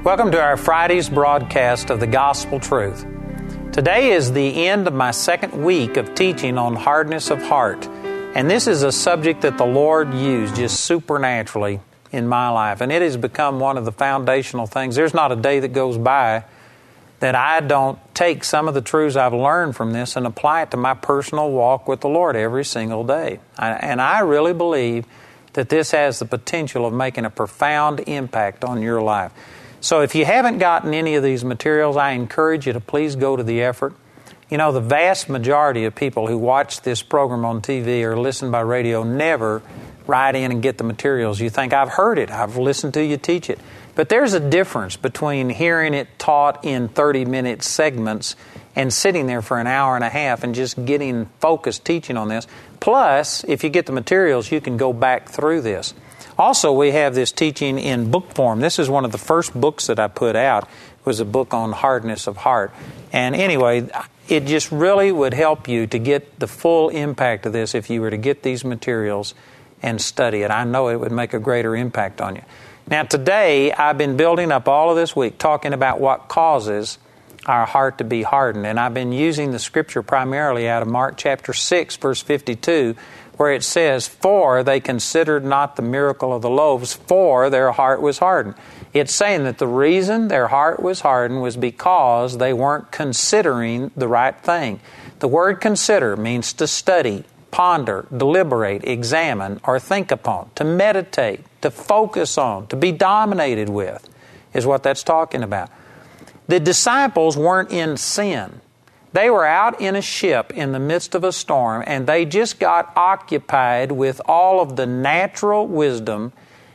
Welcome to our Friday's broadcast of the Gospel Truth. Today is the end of my second week of teaching on hardness of heart. And this is a subject that the Lord used just supernaturally in my life. And it has become one of the foundational things. There's not a day that goes by that I don't take some of the truths I've learned from this and apply it to my personal walk with the Lord every single day. And I really believe that this has the potential of making a profound impact on your life. So if you haven't gotten any of these materials, I encourage you to please go to the effort. You know, the vast majority of people who watch this program on TV or listen by radio never write in and get the materials. You think, I've heard it, I've listened to you teach it. But there's a difference between hearing it taught in 30-minute segments and sitting there for an hour and a half and just getting focused teaching on this. Plus, if you get the materials, you can go back through this. Also, we have this teaching in book form. This is one of the first books that I put out. It was a book on hardness of heart. And anyway, it just really would help you to get the full impact of this if you were to get these materials and study it. I know it would make a greater impact on you. Now, today, I've been building up all of this week talking about what causes our heart to be hardened. And I've been using the scripture primarily out of Mark chapter 6, verse 52, where it says, "For they considered not the miracle of the loaves, for their heart was hardened." It's saying that the reason their heart was hardened was because they weren't considering the right thing. The word consider means to study, ponder, deliberate, examine, or think upon, to meditate, to focus on, to be dominated with, is what that's talking about. The disciples weren't in sin. They were out in a ship in the midst of a storm, and they just got occupied with all of the natural wisdom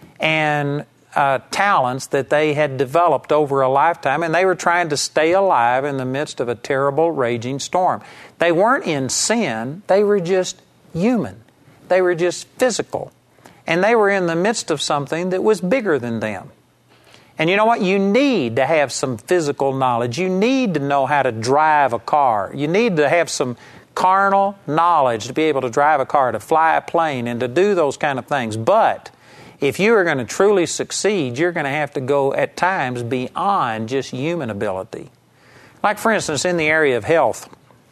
and talents that they had developed over a lifetime, and they were trying to stay alive in the midst of a terrible, raging storm. They weren't in sin. They were just human. They were just physical. And they were in the midst of something that was bigger than them. And you know what? You need to have some physical knowledge. You need to know how to drive a car. You need to have some carnal knowledge to be able to drive a car, to fly a plane, and to do those kind of things. But if you are going to truly succeed, you're going to have to go at times beyond just human ability. Like, for instance, in the area of health,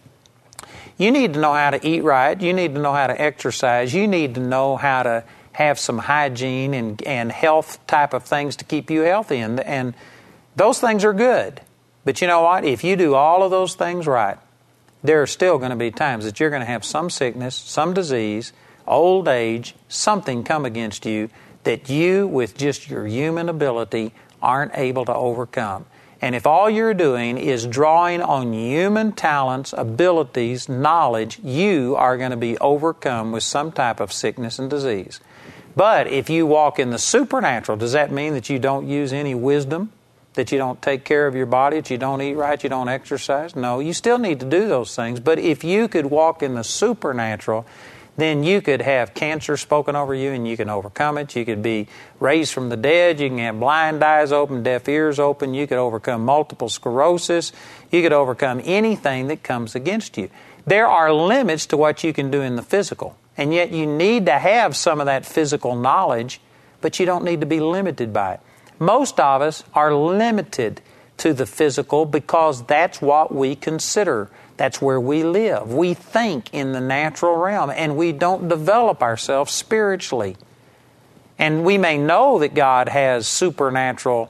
you need to know how to eat right. You need to know how to exercise. You need to know how to have some hygiene and health type of things to keep you healthy. And those things are good. But you know what? If you do all of those things right, there are still going to be times that you're going to have some sickness, some disease, old age, something come against you that you, with just your human ability, aren't able to overcome. And if all you're doing is drawing on human talents, abilities, knowledge, you are going to be overcome with some type of sickness and disease. But if you walk in the supernatural, does that mean that you don't use any wisdom? That you don't take care of your body? That you don't eat right? You don't exercise? No, you still need to do those things. But if you could walk in the supernatural, then you could have cancer spoken over you and you can overcome it. You could be raised from the dead. You can have blind eyes open, deaf ears open. You could overcome multiple sclerosis. You could overcome anything that comes against you. There are limits to what you can do in the physical. And yet you need to have some of that physical knowledge, but you don't need to be limited by it. Most of us are limited to the physical because that's what we consider. That's where we live. We think in the natural realm, and we don't develop ourselves spiritually. And we may know that God has supernatural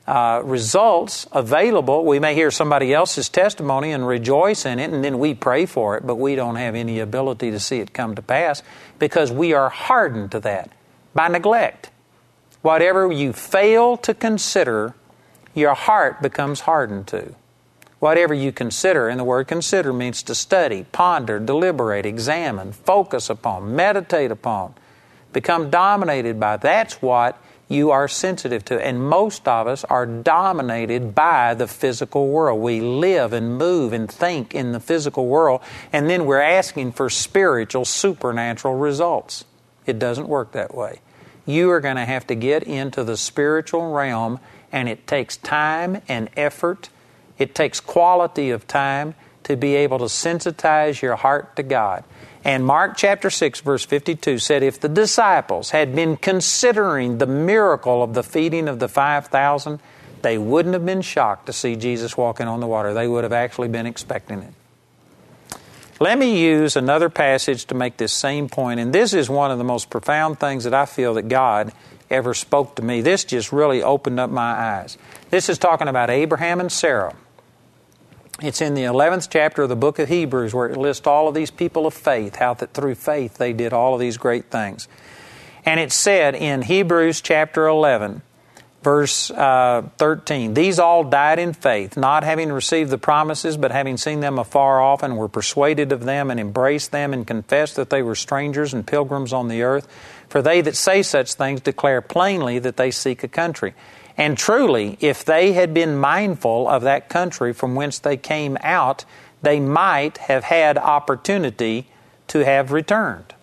results available. We may hear somebody else's testimony and rejoice in it, and then we pray for it, but we don't have any ability to see it come to pass because we are hardened to that by neglect. Whatever you fail to consider, your heart becomes hardened to. Whatever you consider, and the word consider means to study, ponder, deliberate, examine, focus upon, meditate upon, become dominated by. That's what you are sensitive to. And most of us are dominated by the physical world. We live and move and think in the physical world, and then we're asking for spiritual, supernatural results. It doesn't work that way. You are going to have to get into the spiritual realm, and it takes time and effort. It takes quality of time to be able to sensitize your heart to God. And Mark chapter 6, verse 52 said, if the disciples had been considering the miracle of the feeding of the 5,000, they wouldn't have been shocked to see Jesus walking on the water. They would have actually been expecting it. Let me use another passage to make this same point, and this is one of the most profound things that I feel that God ever spoke to me. This just really opened up my eyes. This is talking about Abraham and Sarah. It's in the 11th chapter of the book of Hebrews, where it lists all of these people of faith, how that through faith they did all of these great things. And it said in Hebrews chapter 11, verse 13, these all died in faith, not having received the promises, but having seen them afar off, and were persuaded of them, and embraced them, and confessed that they were strangers and pilgrims on the earth. For they that say such things declare plainly that they seek a country. And truly, if they had been mindful of that country from whence they came out, they might have had opportunity to have returned.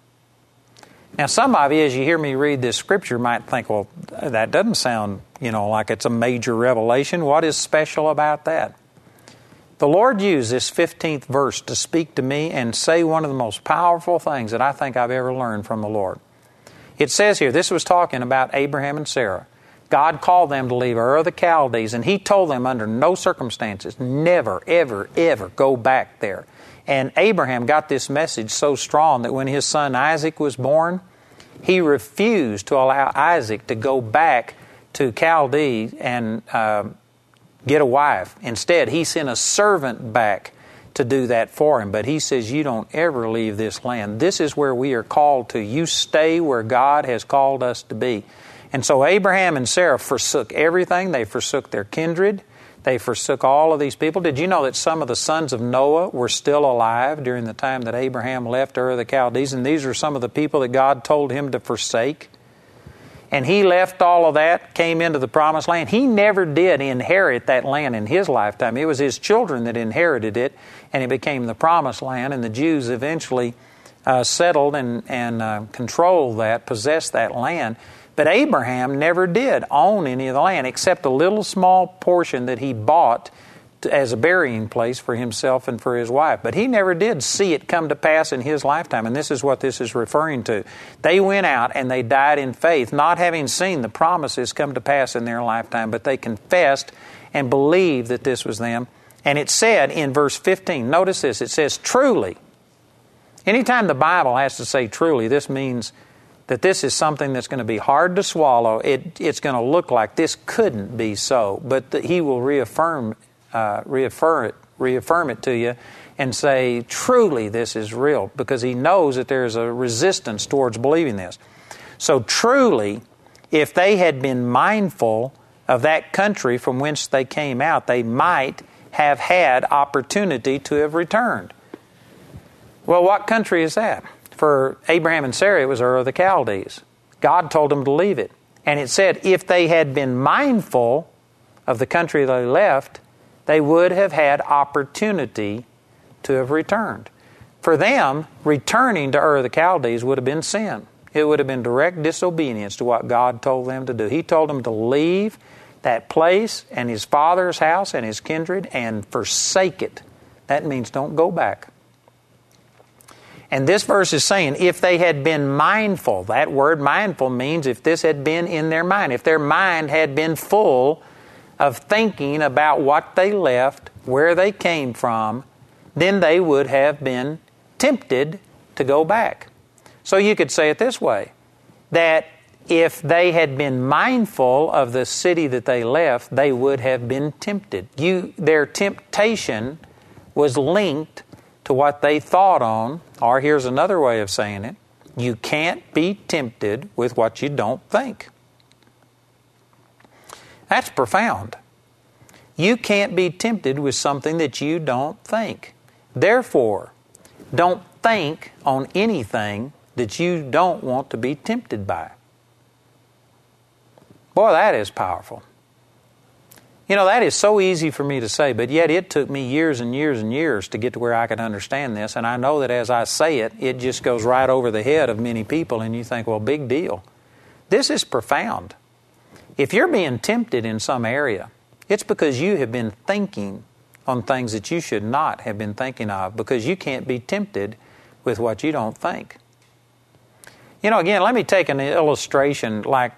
Now, some of you, as you hear me read this scripture, might think, well, that doesn't sound, like it's a major revelation. What is special about that? The Lord used this 15th verse to speak to me and say one of the most powerful things that I think I've ever learned from the Lord. It says here, this was talking about Abraham and Sarah. God called them to leave Ur of the Chaldees, and He told them under no circumstances, never, ever, ever go back there. And Abraham got this message so strong that when his son Isaac was born, he refused to allow Isaac to go back to Chaldee and get a wife. Instead, he sent a servant back to do that for him. But he says, you don't ever leave this land. This is where we are called to. You stay where God has called us to be. And so Abraham and Sarah forsook everything. They forsook their kindred. They forsook all of these people. Did you know that some of the sons of Noah were still alive during the time that Abraham left Ur of the Chaldees? And these are some of the people that God told him to forsake. And he left all of that, came into the promised land. He never did inherit that land in his lifetime. It was his children that inherited it, and it became the promised land. And the Jews eventually settled and controlled that, possessed that land. But Abraham never did own any of the land except a little small portion that he bought as a burying place for himself and for his wife. But he never did see it come to pass in his lifetime, and this is what this is referring to. They went out and they died in faith, not having seen the promises come to pass in their lifetime, but they confessed and believed that this was them. And it said in verse 15, notice this, it says, truly. Anytime the Bible has to say truly, this means that this is something that's going to be hard to swallow. It's going to look like this couldn't be so, but He will reaffirm it to you and say, truly this is real, because He knows that there's a resistance towards believing this. So truly, if they had been mindful of that country from whence they came out, they might have had opportunity to have returned. Well, what country is that? For Abraham and Sarah, it was Ur of the Chaldees. God told them to leave it. And it said, if they had been mindful of the country they left, they would have had opportunity to have returned. For them, returning to Ur of the Chaldees would have been sin. It would have been direct disobedience to what God told them to do. He told them to leave that place and his father's house and his kindred and forsake it. That means don't go back. And this verse is saying, if they had been mindful, that word mindful means if this had been in their mind, if their mind had been full of thinking about what they left, where they came from, then they would have been tempted to go back. So you could say it this way, that if they had been mindful of the city that they left, they would have been tempted. Their temptation was linked to what they thought on, or here's another way of saying it, you can't be tempted with what you don't think. That's profound. You can't be tempted with something that you don't think. Therefore, don't think on anything that you don't want to be tempted by. Boy, that is powerful. You know, that is so easy for me to say, but yet it took me years and years and years to get to where I could understand this. And I know that as I say it, it just goes right over the head of many people, and you think, well, big deal. This is profound. If you're being tempted in some area, it's because you have been thinking on things that you should not have been thinking of, because you can't be tempted with what you don't think. You know, again, let me take an illustration like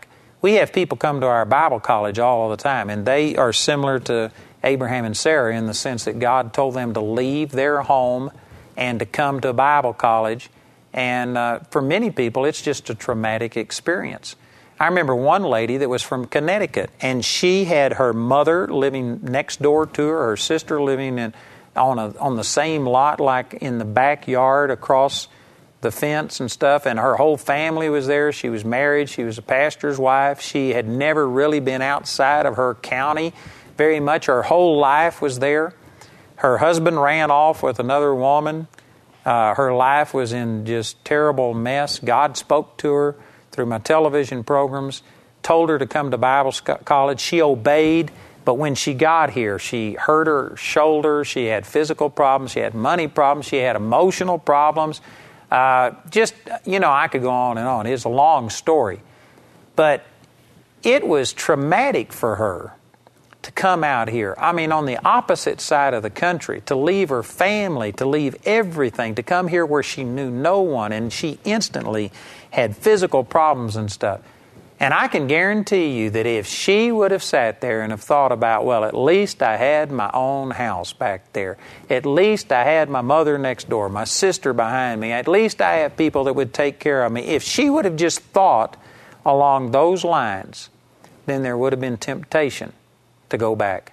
We have people come to our Bible college all the time, and they are similar to Abraham and Sarah in the sense that God told them to leave their home and to come to Bible college. And for many people, it's just a traumatic experience. I remember one lady that was from Connecticut, and she had her mother living next door to her sister living on the same lot, like in the backyard across the fence and stuff, and her whole family was there. She was married. She was a pastor's wife. She had never really been outside of her county very much. Her whole life was there. Her husband ran off with another woman. Her life was in just terrible mess. God spoke to her through my television programs, told her to come to Bible college. She obeyed, but when she got here, she hurt her shoulder. She had physical problems. She had money problems. She had emotional problems. I could go on and on. It's a long story. But it was traumatic for her to come out here. I mean, on the opposite side of the country, to leave her family, to leave everything, to come here where she knew no one, and she instantly had physical problems and stuff. And I can guarantee you that if she would have sat there and have thought about, well, at least I had my own house back there. At least I had my mother next door, my sister behind me. At least I have people that would take care of me. If she would have just thought along those lines, then there would have been temptation to go back.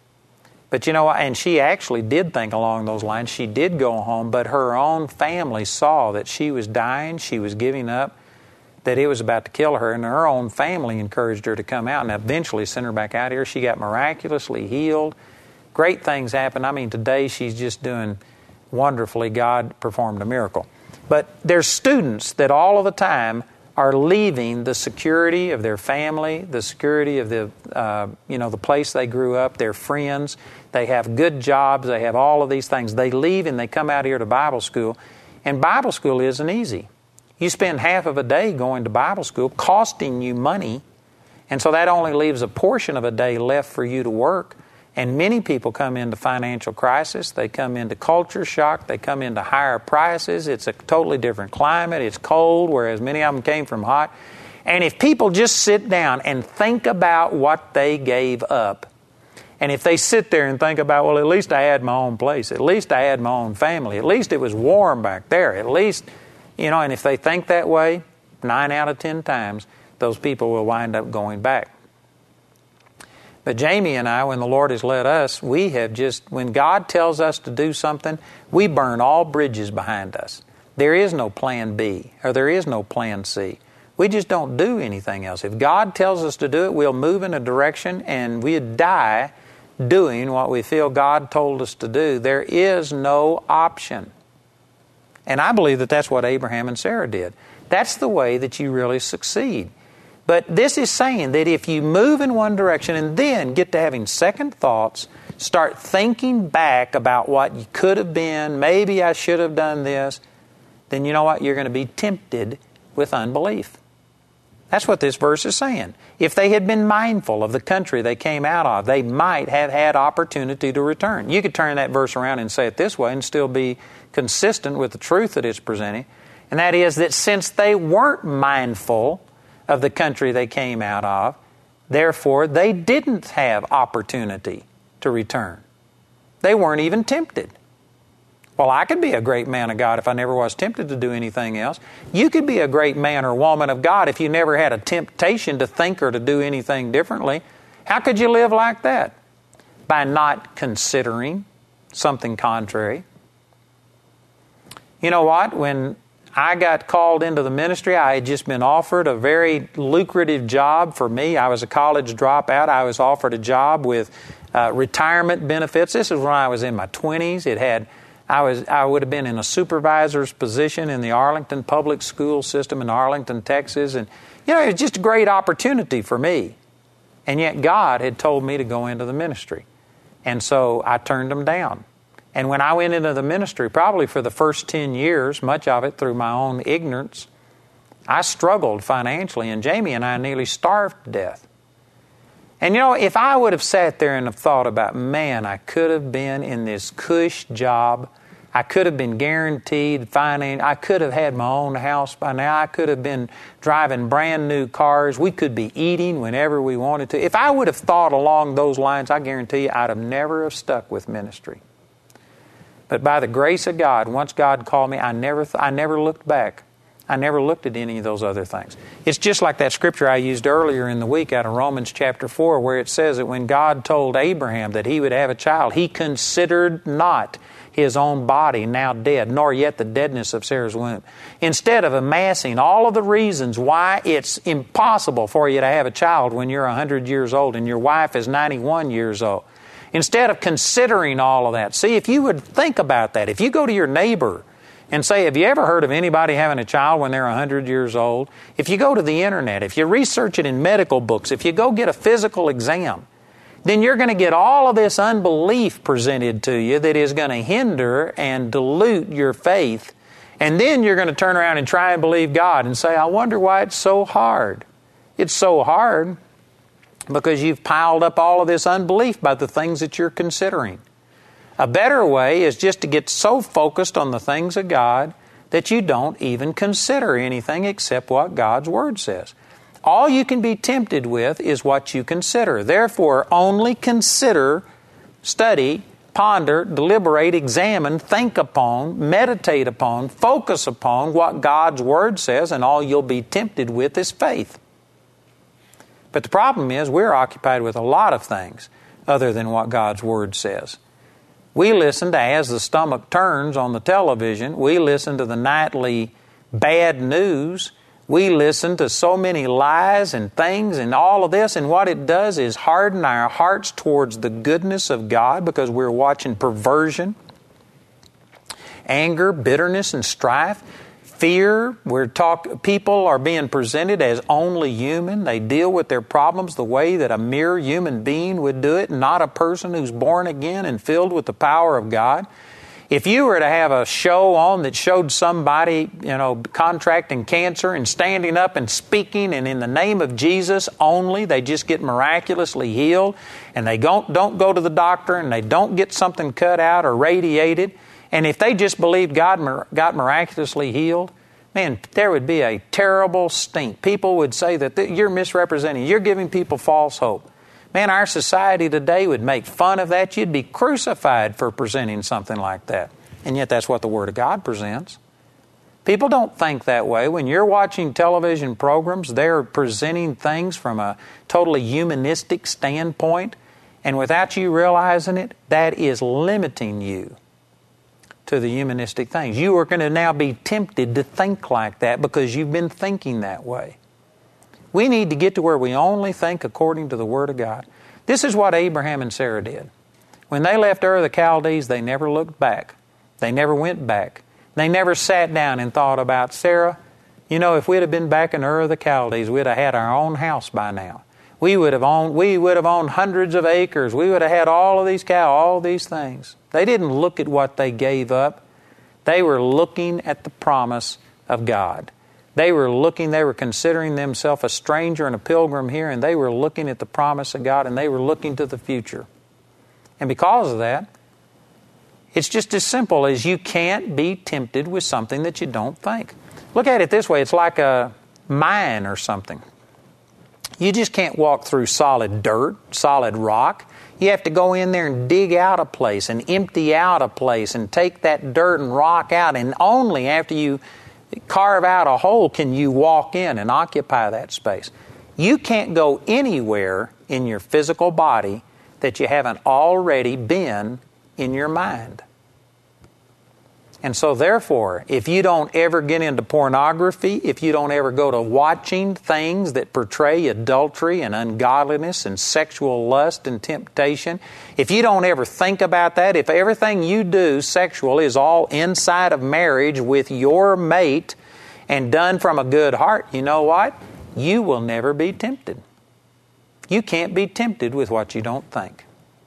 But you know, and she actually did think along those lines. She did go home, but her own family saw that she was dying, she was giving up, that it was about to kill her, and her own family encouraged her to come out and eventually sent her back out here. She got miraculously healed. Great things happened. I mean, today she's just doing wonderfully. God performed a miracle. But there's students that all of the time are leaving the security of their family, the security of the place they grew up, their friends. They have good jobs. They have all of these things. They leave and they come out here to Bible school. And Bible school isn't easy. You spend half of a day going to Bible school, costing you money. And so that only leaves a portion of a day left for you to work. And many people come into financial crisis. They come into culture shock. They come into higher prices. It's a totally different climate. It's cold, whereas many of them came from hot. And if people just sit down and think about what they gave up, and if they sit there and think about, well, at least I had my own place. At least I had my own family. At least it was warm back there. At least, and if they think that way, 9 out of 10 times, those people will wind up going back. But Jamie and I, when the Lord has led us, we have when God tells us to do something, we burn all bridges behind us. There is no plan B, or there is no plan C. We just don't do anything else. If God tells us to do it, we'll move in a direction and we'd die doing what we feel God told us to do. There is no option. And I believe that that's what Abraham and Sarah did. That's the way that you really succeed. But this is saying that if you move in one direction and then get to having second thoughts, start thinking back about what you could have been, maybe I should have done this, then you know what? You're going to be tempted with unbelief. That's what this verse is saying. If they had been mindful of the country they came out of, they might have had opportunity to return. You could turn that verse around and say it this way and still be consistent with the truth that it's presenting. And that is that since they weren't mindful of the country they came out of, therefore they didn't have opportunity to return. They weren't even tempted. Well, I could be a great man of God if I never was tempted to do anything else. You could be a great man or woman of God if you never had a temptation to think or to do anything differently. How could you live like that? By not considering something contrary. You know what? When I got called into the ministry, I had just been offered a very lucrative job for me. I was a college dropout. I was offered a job with retirement benefits. This is when I was in my 20s. I would have been in a supervisor's position in the Arlington public school system in Arlington, Texas. And, it was just a great opportunity for me. And yet God had told me to go into the ministry. And so I turned them down. And when I went into the ministry, probably for the first 10 years, much of it through my own ignorance, I struggled financially. And Jamie and I nearly starved to death. And if I would have sat there and have thought about, man, I could have been in this cush job, I could have been guaranteed finance. I could have had my own house by now. I could have been driving brand new cars. We could be eating whenever we wanted to. If I would have thought along those lines, I guarantee you I'd have never have stuck with ministry. But by the grace of God, once God called me, I never looked back. I never looked at any of those other things. It's just like that scripture I used earlier in the week out of Romans chapter 4, where it says that when God told Abraham that he would have a child, he considered not his own body now dead, nor yet the deadness of Sarah's womb. Instead of amassing all of the reasons why it's impossible for you to have a child when you're 100 years old and your wife is 91 years old, instead of considering all of that, see, if you would think about that, if you go to your neighbor and say, have you ever heard of anybody having a child when they're 100 years old? If you go to the internet, if you research it in medical books, if you go get a physical exam, then you're going to get all of this unbelief presented to you that is going to hinder and dilute your faith. And then you're going to turn around and try and believe God and say, I wonder why it's so hard. It's so hard because you've piled up all of this unbelief by the things that you're considering. A better way is just to get so focused on the things of God that you don't even consider anything except what God's Word says. All you can be tempted with is what you consider. Therefore, only consider, study, ponder, deliberate, examine, think upon, meditate upon, focus upon what God's Word says, and all you'll be tempted with is faith. But the problem is we're occupied with a lot of things other than what God's Word says. We listen to As the Stomach Turns on the television. We listen to the nightly bad news. We listen to so many lies and things and all of this, and what it does is harden our hearts towards the goodness of God because we're watching perversion, anger, bitterness, and strife. Fear, people are being presented as only human. They deal with their problems the way that a mere human being would do it, not a person who's born again and filled with the power of God. If you were to have a show on that showed somebody, contracting cancer and standing up and speaking and in the name of Jesus only, they just get miraculously healed, and they don't go to the doctor and they don't get something cut out or radiated, and if they just believed God got miraculously healed, man, there would be a terrible stink. People would say that you're misrepresenting, you're giving people false hope. Man, our society today would make fun of that. You'd be crucified for presenting something like that. And yet that's what the Word of God presents. People don't think that way. When you're watching television programs, they're presenting things from a totally humanistic standpoint. And without you realizing it, that is limiting you to the humanistic things. You are going to now be tempted to think like that because you've been thinking that way. We need to get to where we only think according to the Word of God. This is what Abraham and Sarah did. When they left Ur of the Chaldees, they never looked back. They never went back. They never sat down and thought about, Sarah, if we'd have been back in Ur of the Chaldees, we'd have had our own house by now. We would have owned hundreds of acres. We would have had all of these cows, all these things. They didn't look at what they gave up. They were looking at the promise of God. They were considering themselves a stranger and a pilgrim here, and they were looking at the promise of God, and they were looking to the future. And because of that, it's just as simple as you can't be tempted with something that you don't think. Look at it this way. It's like a mine or something. You just can't walk through solid dirt, solid rock. You have to go in there and dig out a place and empty out a place and take that dirt and rock out, and only after you carve out a hole can you walk in and occupy that space. You can't go anywhere in your physical body that you haven't already been in your mind. And so therefore, if you don't ever get into pornography, if you don't ever go to watching things that portray adultery and ungodliness and sexual lust and temptation, if you don't ever think about that, if everything you do sexual is all inside of marriage with your mate and done from a good heart, you know what? You will never be tempted. You can't be tempted with what you don't think.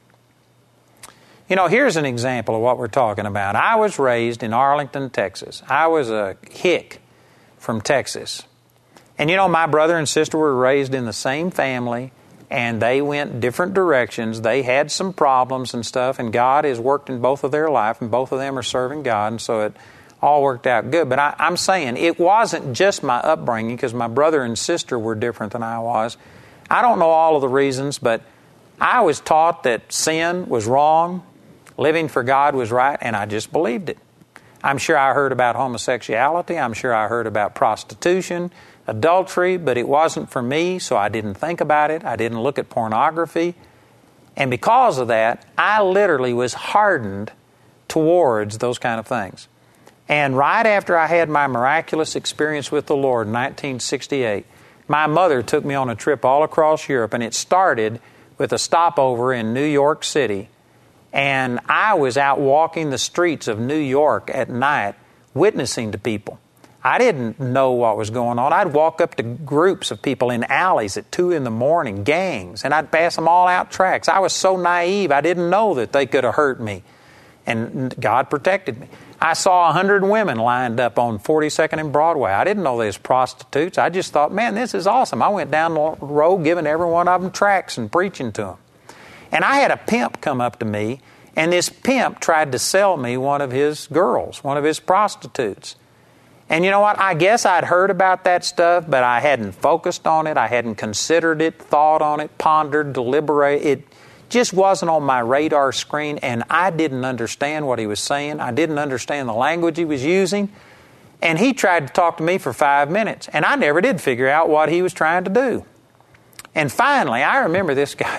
Here's an example of what we're talking about. I was raised in Arlington, Texas. I was a hick from Texas. And my brother and sister were raised in the same family. and they went different directions. They had some problems and stuff, and God has worked in both of their life, and both of them are serving God, and so it all worked out good. But I'm saying it wasn't just my upbringing, because my brother and sister were different than I was. I don't know all of the reasons, but I was taught that sin was wrong, living for God was right, and I just believed it. I'm sure I heard about homosexuality. I'm sure I heard about prostitution, adultery, but it wasn't for me, so I didn't think about it. I didn't look at pornography. And because of that, I literally was hardened towards those kind of things. And right after I had my miraculous experience with the Lord in 1968, my mother took me on a trip all across Europe, and it started with a stopover in New York City. And I was out walking the streets of New York at night, witnessing to people. I didn't know what was going on. I'd walk up to groups of people in alleys at 2 a.m, gangs, and I'd pass them all out tracks. I was so naive, I didn't know that they could have hurt me. And God protected me. I saw 100 women lined up on 42nd and Broadway. I didn't know they was prostitutes. I just thought, man, this is awesome. I went down the road giving every one of them tracts and preaching to them. And I had a pimp come up to me, and this pimp tried to sell me one of his girls, one of his prostitutes. And you know what? I guess I'd heard about that stuff, but I hadn't focused on it. I hadn't considered it, thought on it, pondered, deliberated. It just wasn't on my radar screen, and I didn't understand what he was saying. I didn't understand the language he was using. And he tried to talk to me for 5 minutes, and I never did figure out what he was trying to do. And finally, I remember this guy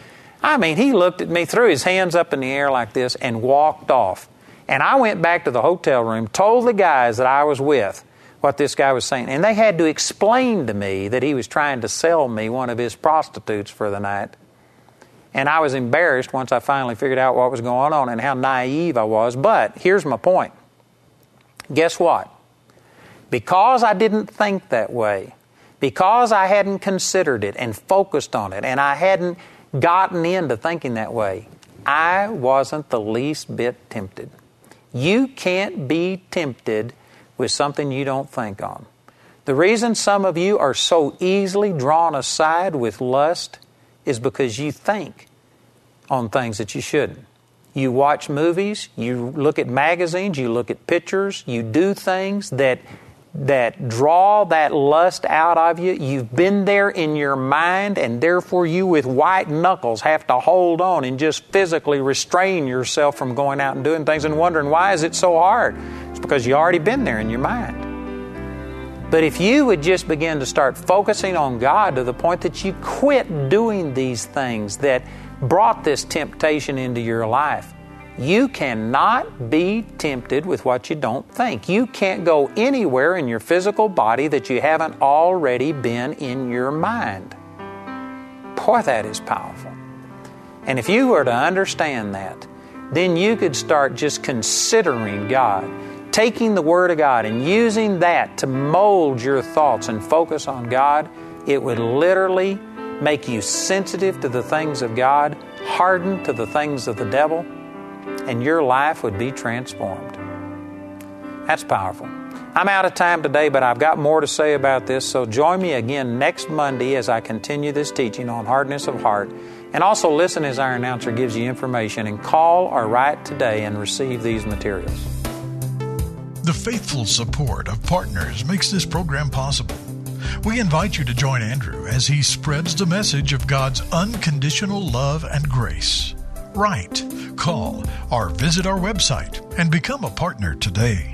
he looked at me, threw his hands up in the air like this, and walked off. And I went back to the hotel room, told the guys that I was with what this guy was saying. And they had to explain to me that he was trying to sell me one of his prostitutes for the night. And I was embarrassed once I finally figured out what was going on and how naive I was. But here's my point. Guess what? Because I didn't think that way, because I hadn't considered it and focused on it, and I hadn't gotten into thinking that way, I wasn't the least bit tempted. You can't be tempted with something you don't think on. The reason some of you are so easily drawn aside with lust is because you think on things that you shouldn't. You watch movies, you look at magazines, you look at pictures, you do things that draw that lust out of you. You've been there in your mind, and therefore you with white knuckles have to hold on and just physically restrain yourself from going out and doing things and wondering, why is it so hard? It's because you already been there in your mind. But if you would just begin to start focusing on God to the point that you quit doing these things that brought this temptation into your life, you cannot be tempted with what you don't think. You can't go anywhere in your physical body that you haven't already been in your mind. Boy, that is powerful. And if you were to understand that, then you could start just considering God, taking the Word of God and using that to mold your thoughts and focus on God. It would literally make you sensitive to the things of God, hardened to the things of the devil, and your life would be transformed. That's powerful. I'm out of time today, but I've got more to say about this, so join me again next Monday as I continue this teaching on hardness of heart. And also listen as our announcer gives you information, and call or write today and receive these materials. The faithful support of partners makes this program possible. We invite you to join Andrew as he spreads the message of God's unconditional love and grace. Write, call, or visit our website and become a partner today.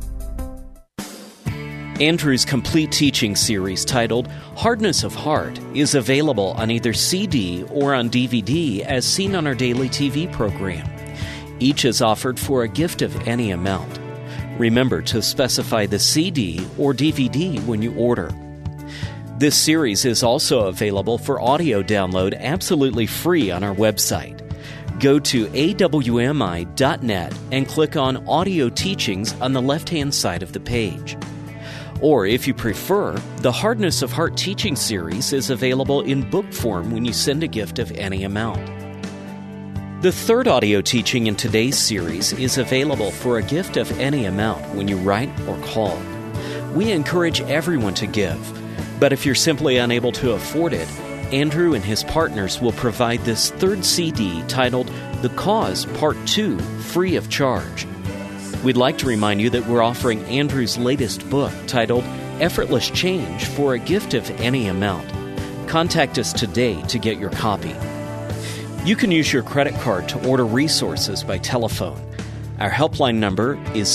Andrew's complete teaching series titled Hardness of Heart is available on either CD or on DVD as seen on our daily TV program. Each is offered for a gift of any amount. Remember to specify the CD or DVD when you order. This series is also available for audio download absolutely free on our website. Go to awmi.net and click on Audio Teachings on the left-hand side of the page. Or if you prefer, the Hardness of Heart teaching series is available in book form when you send a gift of any amount. The third audio teaching in today's series is available for a gift of any amount when you write or call. We encourage everyone to give, but if you're simply unable to afford it, Andrew and his partners will provide this third CD titled The Cause Part 2, free of charge. We'd like to remind you that we're offering Andrew's latest book titled Effortless Change for a gift of any amount. Contact us today to get your copy. You can use your credit card to order resources by telephone. Our helpline number is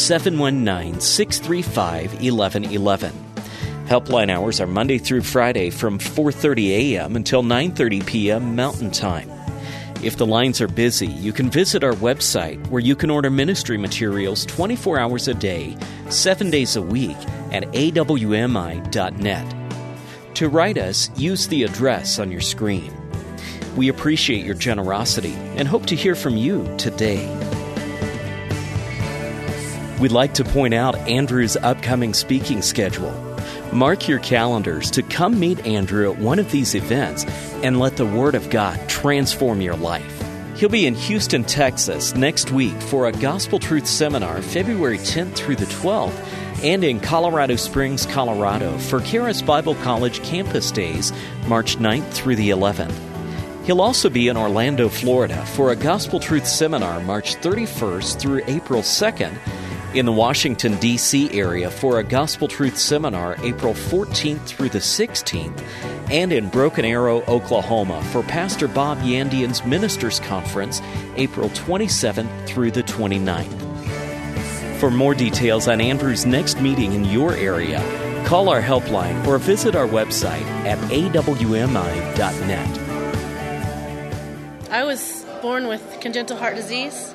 719-635-1111. Helpline hours are Monday through Friday from 4:30 a.m. until 9:30 p.m. Mountain Time. If the lines are busy, you can visit our website where you can order ministry materials 24 hours a day, 7 days a week at awmi.net. To write us, use the address on your screen. We appreciate your generosity and hope to hear from you today. We'd like to point out Andrew's upcoming speaking schedule. Mark your calendars to come meet Andrew at one of these events and let the Word of God transform your life. He'll be in Houston, Texas next week for a Gospel Truth Seminar February 10th through the 12th, and in Colorado Springs, Colorado for Charis Bible College Campus Days March 9th through the 11th. He'll also be in Orlando, Florida for a Gospel Truth Seminar March 31st through April 2nd, in the Washington, D.C. area for a Gospel Truth Seminar April 14th through the 16th, and in Broken Arrow, Oklahoma for Pastor Bob Yandian's Ministers Conference April 27th through the 29th. For more details on Andrew's next meeting in your area, call our helpline or visit our website at awmi.net. I was born with congenital heart disease.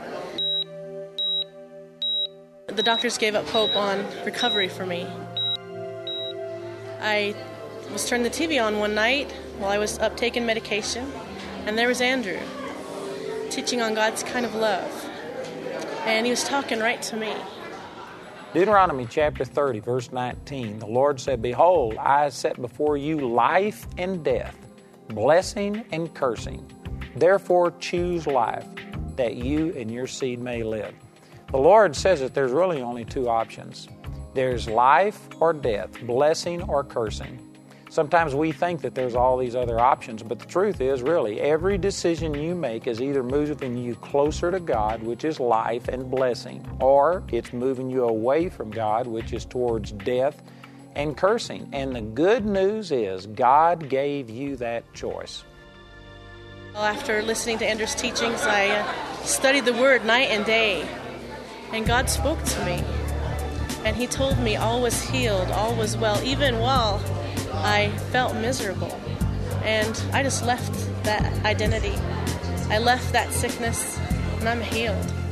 The doctors gave up hope on recovery for me. I was turning the TV on one night while I was up taking medication, and there was Andrew teaching on God's kind of love. And he was talking right to me. Deuteronomy chapter 30, verse 19, the Lord said, Behold, I set before you life and death, blessing and cursing. Therefore choose life, that you and your seed may live. The Lord says that there's really only two options. There's life or death, blessing or cursing. Sometimes we think that there's all these other options, but the truth is really every decision you make is either moving you closer to God, which is life and blessing, or it's moving you away from God, which is towards death and cursing. And the good news is God gave you that choice. Well, after listening to Andrew's teachings, I studied the Word night and day. And God spoke to me, and He told me all was healed, all was well, even while I felt miserable. And I just left that identity. I left that sickness, and I'm healed.